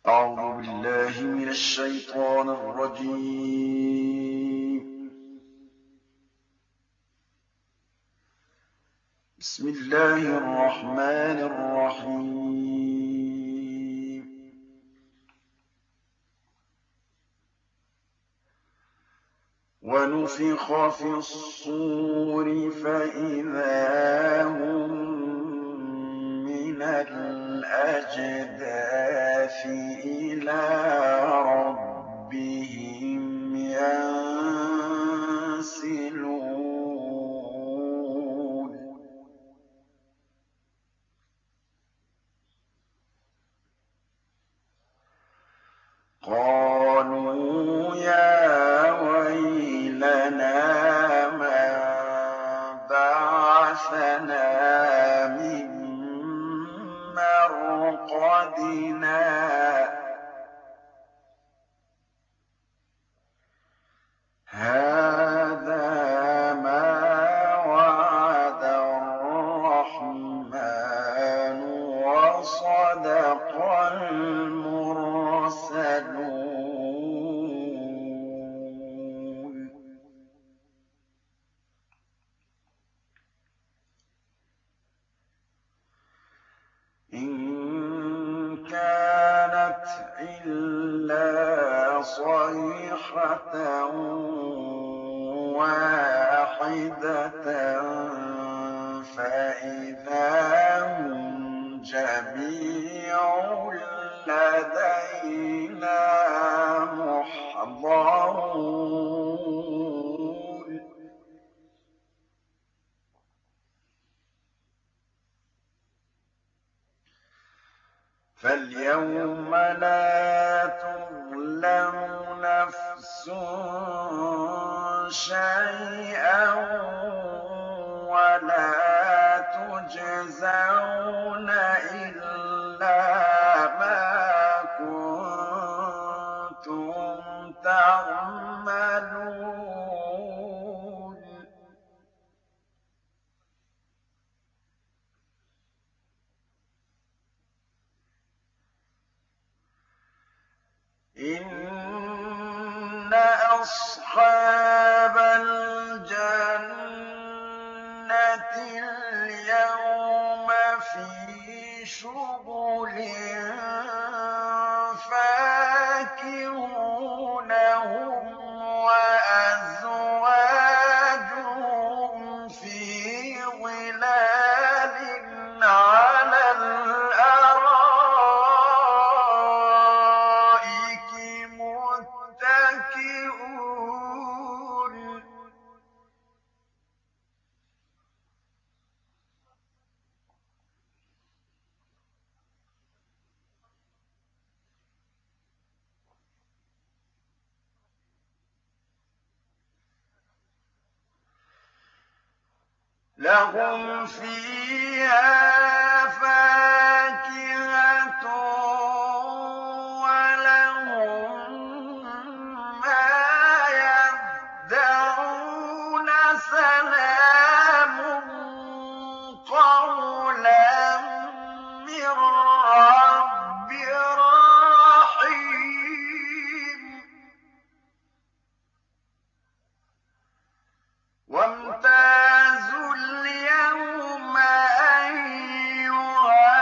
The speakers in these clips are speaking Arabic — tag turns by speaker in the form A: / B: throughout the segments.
A: أعوذ بالله من الشيطان الرجيم. بسم الله الرحمن الرحيم. ونفخ في الصور فإذا هم من الأجداث إلى ربهم ينسلون قالوا يا ويلنا من بعثنا من مرقدنا هذا ما وعد الرحمن وصدق المرسلون إن كانت إلا صيحة واحدة فإذا هم جميع لدينا محضرون فاليوم لا تظلم نفس شيئا ولا تجزون إلا ما كنتم تعملون إن أصحاب الجنة اليوم في شغل فاكهون هم وأزواجهم في ظلال على الأرائك متكئون لهم فيها فاكهة ولهم ما يدعون سلام قولا من رب رحيم وامتازوا اليوم أيها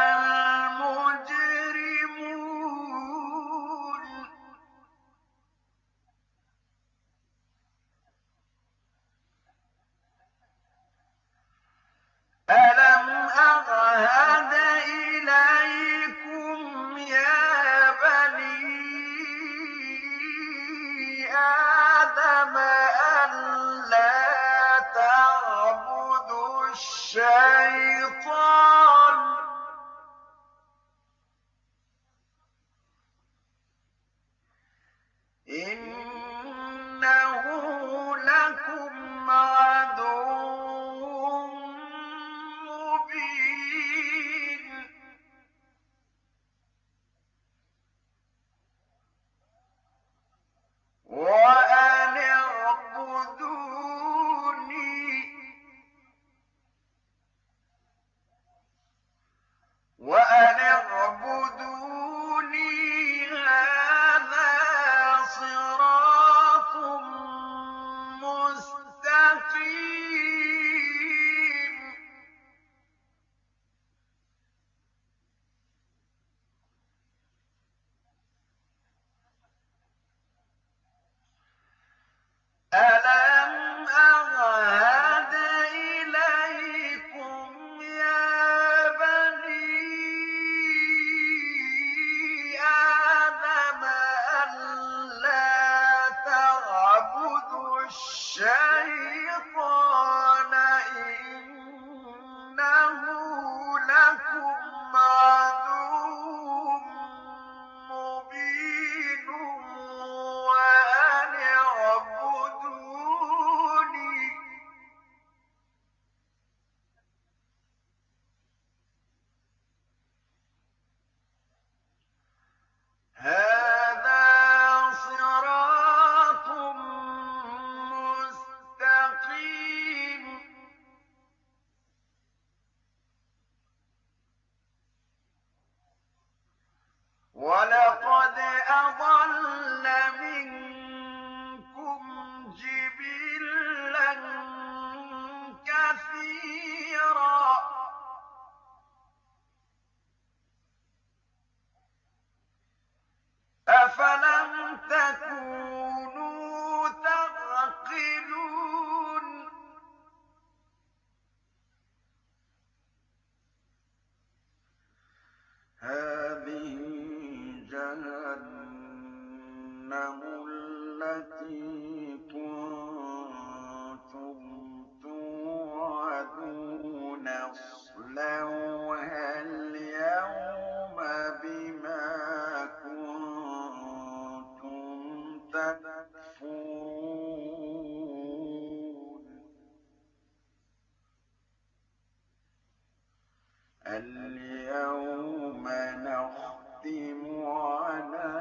A: اليوم نختم على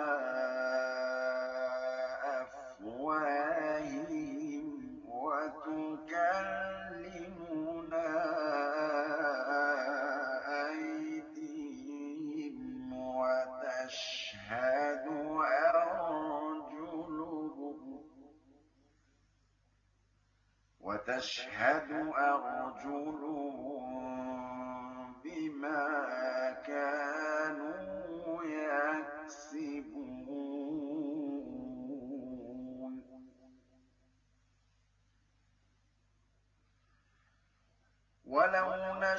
A: أفواههم وتكلمنا أيديهم وتشهد أرجلهم بما كانوا يكسبون ولو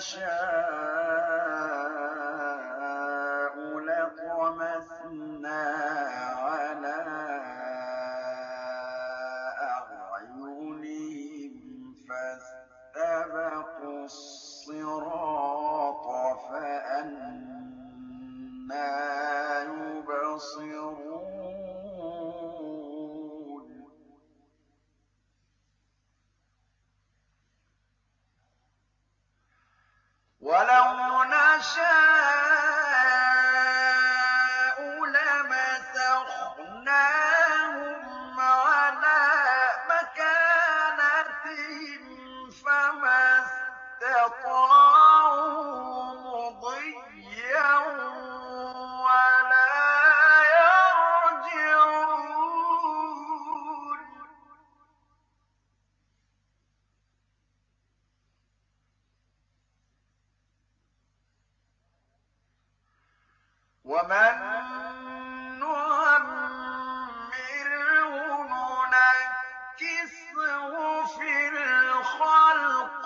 A: نشاء لطمسنا على أعينهم فاستبقوا الصراط فأنى يبصرون ولو نشاء لمسخناهم على مكانتهم فما استطاعوا مضيا ولا يرجعون ومن نعمره ننكسه في الخلق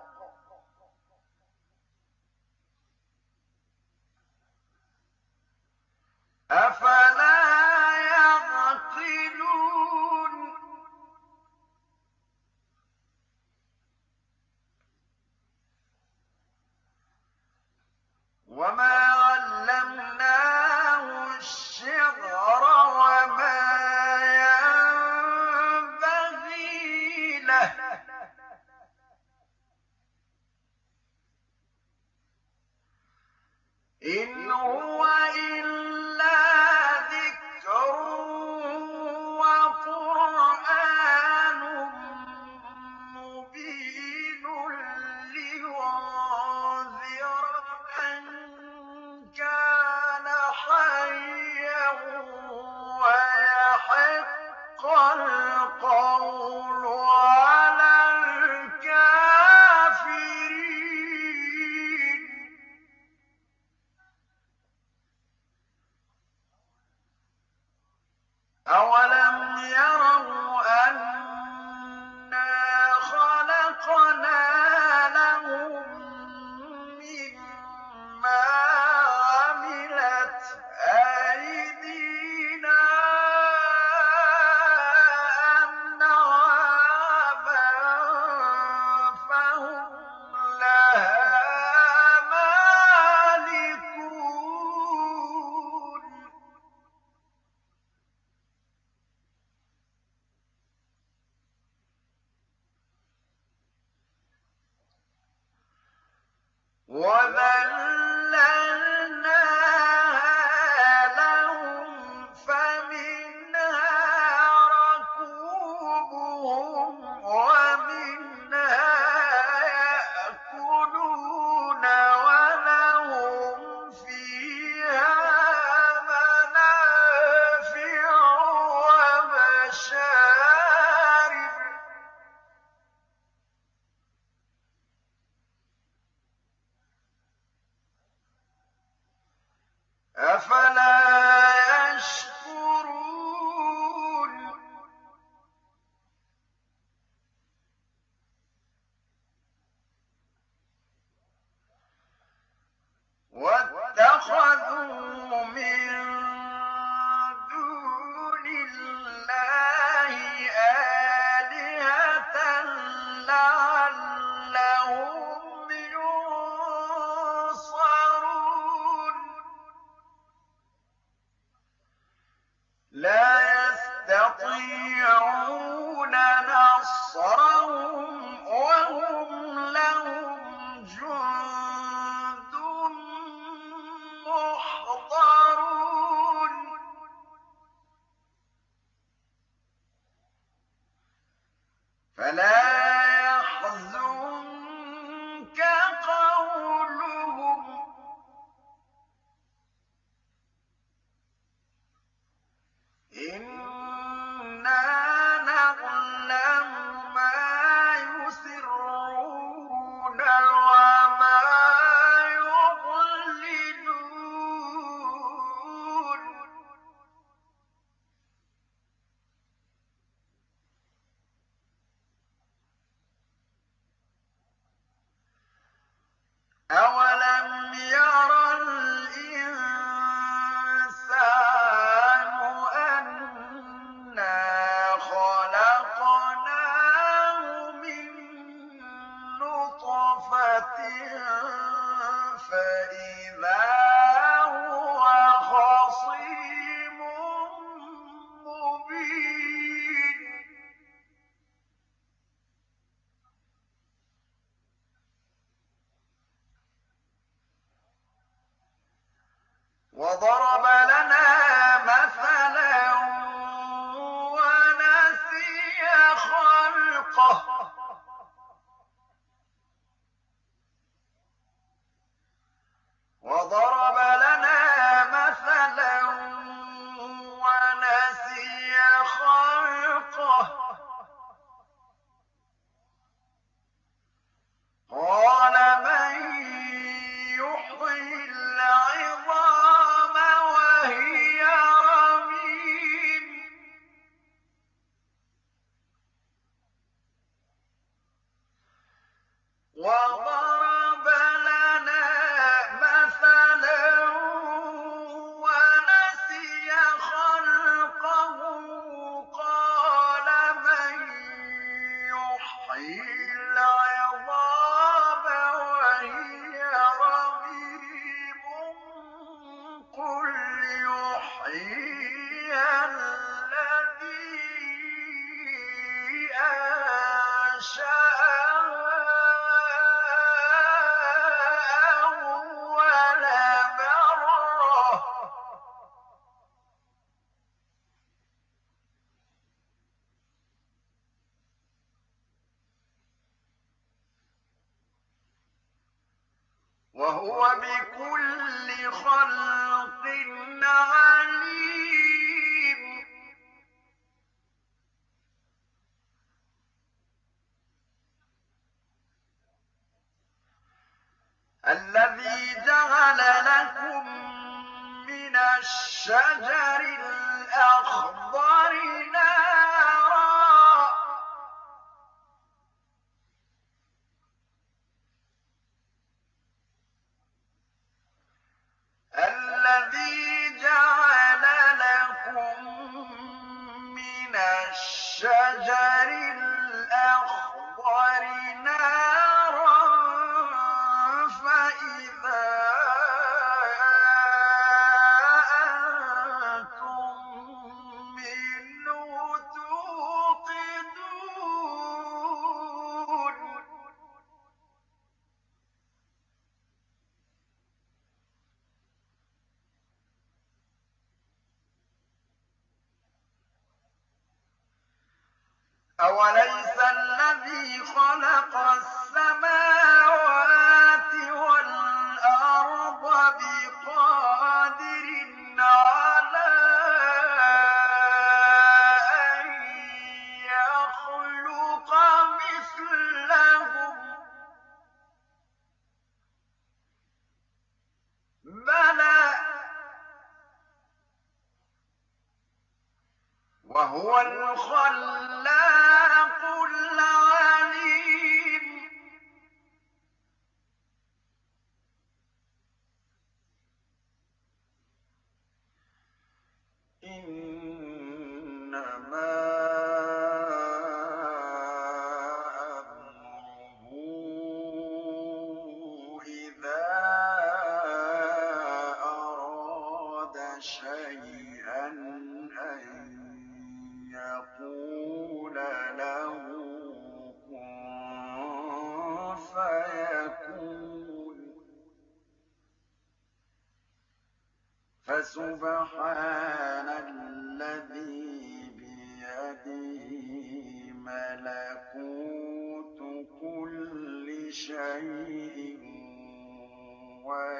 A: أفلا يعقلون وما علمناه الشعر وما ينبغي له إن هو إلا ذكر وقرآن مبين لينذر من كان حيا ويحق القول على الكافرين أولم يروا أنا خلقنا لهم مما عملت أيدينا أنعاما فهم لها مالكون إِنَّا نَعْلَمُ مَا يُسِرُّونَ وَمَا يُعْلِنُونَ أَوَلَمْ يَرَ الْإِنسَانُ أَنَّا خَلَقْنَاهُ مِن نُّطْفَةٍ فَإِذَا هُوَ خَصِيمٌ مُّبِينٌ وَضَرَبَ لَنَا مَثَلًا وَنَسِيَ خَلْقَهُ قَالَ مَن يُحْيِي الْعِظَامَ وَهِيَ رَمِيمٌ وَضَرَبَ لَنَا مَثَلًا وَنَسِيَ خَلْقَهُ قَالَ مَن يُحْيِي الْعِظَامَ وَهِيَ رَمِيمٌ قُلْ يُحْيِيهَا الَّذِي أَنشَأَهَا أَوَّلَ مَرَّةٍ ۖ وَهُوَ بِكُلِّ خَلْقٍ عَلِيمٌ الَّذِي جَعَلَ لَكُم مِّنَ الشَّجَرِ الْأَخْضَرِ نَارًا فَإِذَا أَنتُم مِّنْهُ تُوقِدُونَ أَوَلَيْسَ الَّذِي خَلَقَ السَّمَاوَاتِ وَالْأَرْضَ بِقَادِرٍ عَلَىٰ أَن يَخْلُقَ مِثْلَهُم ۚ بَلَىٰ وَهُوَ الْخَلَّاقُ الْعَلِيمُ إِنَّمَا أَمْرُهُ إِذَا أَرَادَ شَيْئًا أَن يَقُولَ لَهُ كُن فَيَكُونُ فَسُبْحَانَ الَّذِي بِيَدِهِ مَلَكُوتُ كُلِّ شَيْءٍ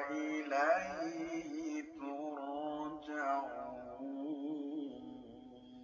A: وَإِلَيْهِ تُرْجَعُونَ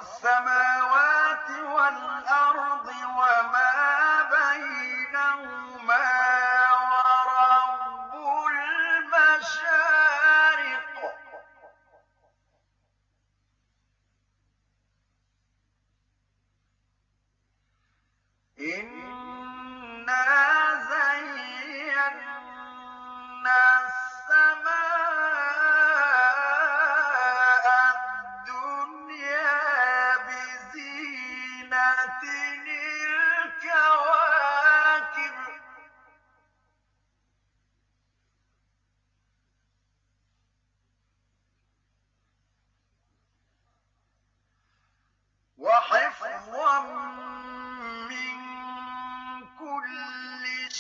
A: السماوات والأرض وما بينهما ورب المشارق إنا زينا السماء الدنيا بزينة الكواكب وحفظا من كل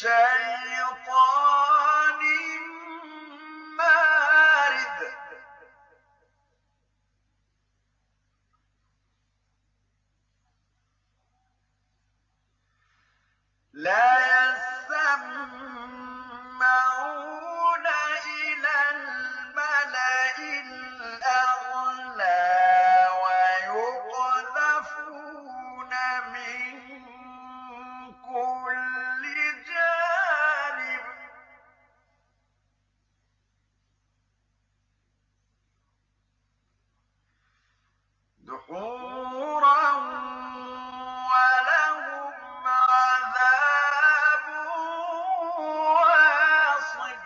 A: شيطان مارد لا يسمعون إلى الملأ الأعلى ويقذفون من كل جانب دحورا ولهم عذاب واصب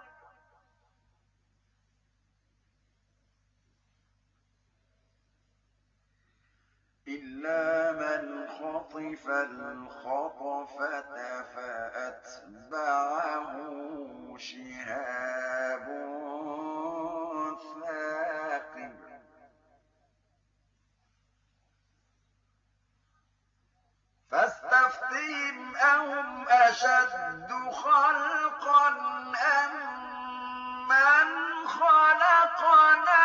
A: إلا من خطف الخطفة فأتبعه شهاب ثاقب فاستفتهم أهم أشد خلقا أم من خلقنا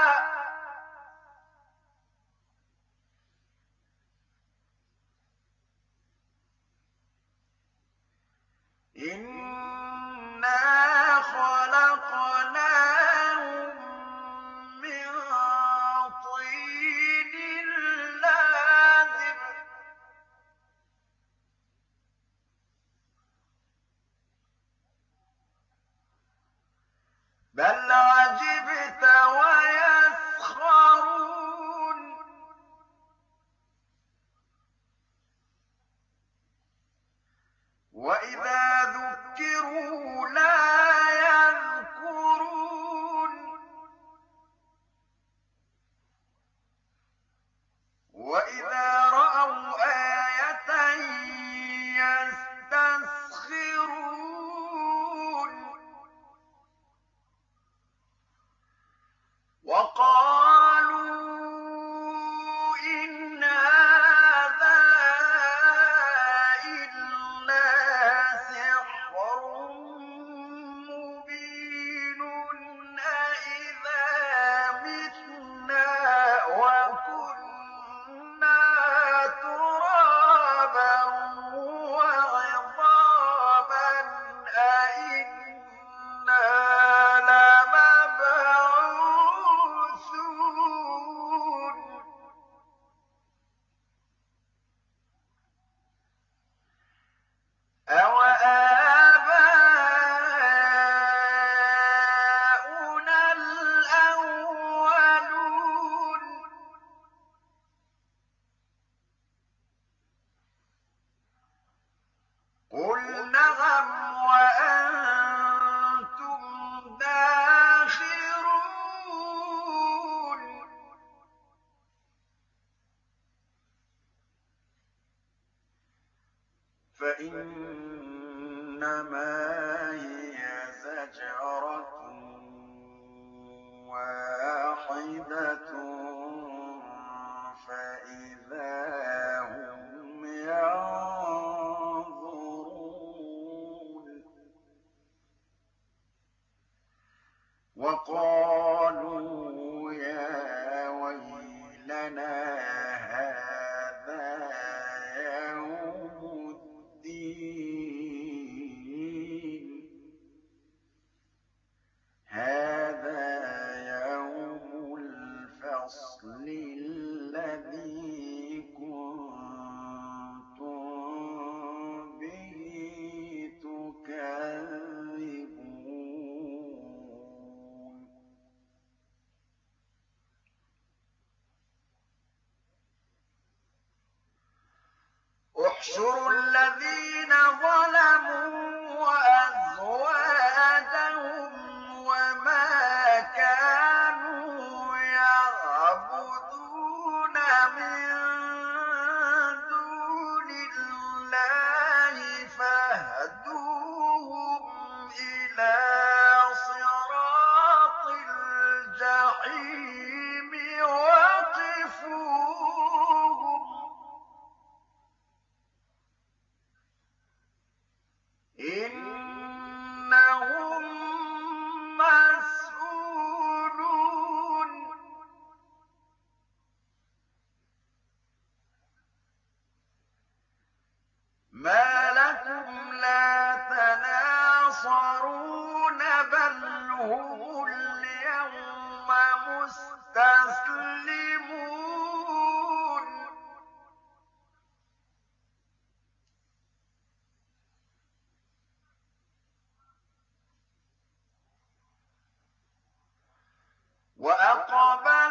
A: إنا خلقناهم من طين لازب بل عجبت ويسخرون وإذا ذكروا لا يذكرون وإذا رأوا آية يستسخرون وقالوا إن هذا إلا سحر مبين أإذا متنا وكنا ترابا وعظاما أإنا لمبعوثون أَوَآبَاؤُنَا الْأَوَّلُونَ قُلْ نَعَمْ وَأَنتُمْ دَاخِرُونَ فإنما هي زجرة واحدة فإذا هم ينظرون وقالوا يا ويلنا هذا يوم الدين هذا يوم الفصل الذي احشروا الذين ظلموا وأزواجهم وما كانوا يعبدون من دون الله فاهدوهم إلى صراط الجحيم وقفوهم إنهم مسؤولون ما لكم لا تناصرون بل هم اليوم مستسلمون وأقبل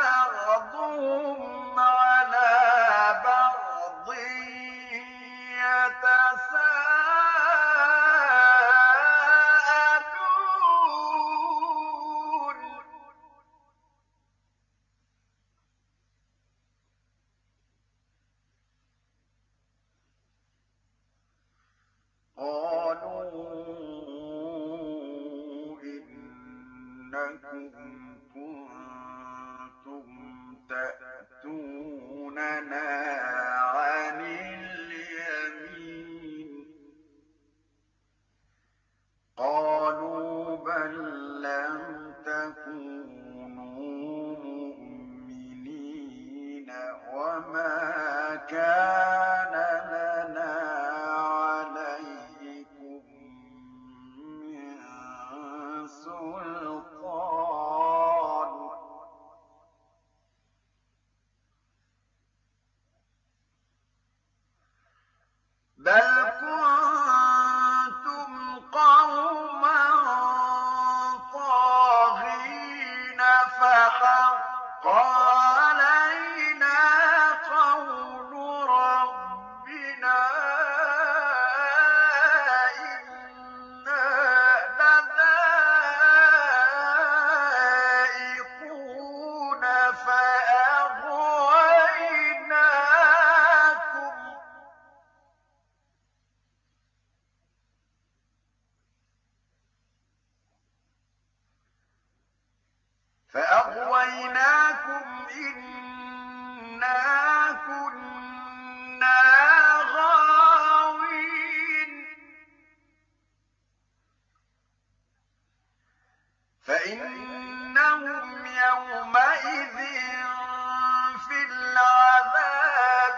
A: بعضهم على بعض يتساءلون قالوا إنكم كنتم تأتوننا عن اليمين قالوا بل لم تكونوا مؤمنين وما كان لنا عليكم من سلطان بل كنتم قوما طاغين فحق علينا قول ربنا إنا لذائقون فأغويناكم إنا كنا غاوين فإنهم يومئذ في العذاب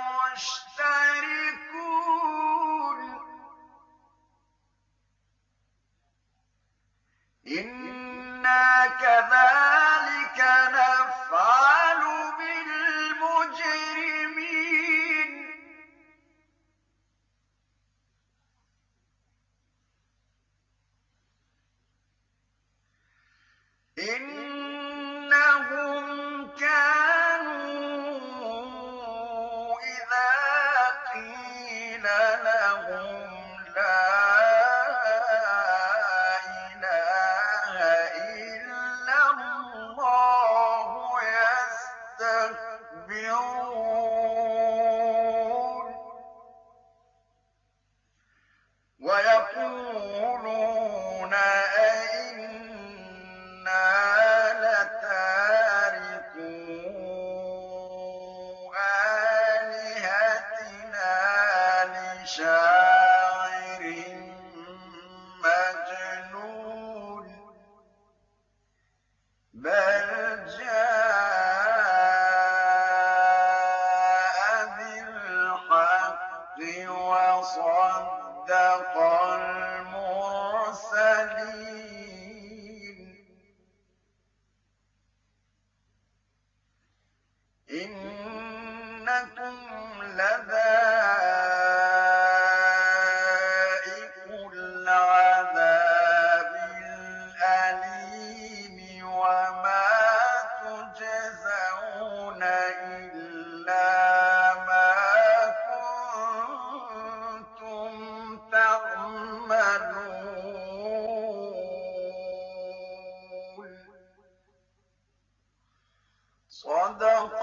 A: مشتركون إنا كذلك نفعل بالمجرمين إنهم كانوا إذا قيل لهم لا إله إلا الله يستكبرون ويقولون أئنا صَدَقَ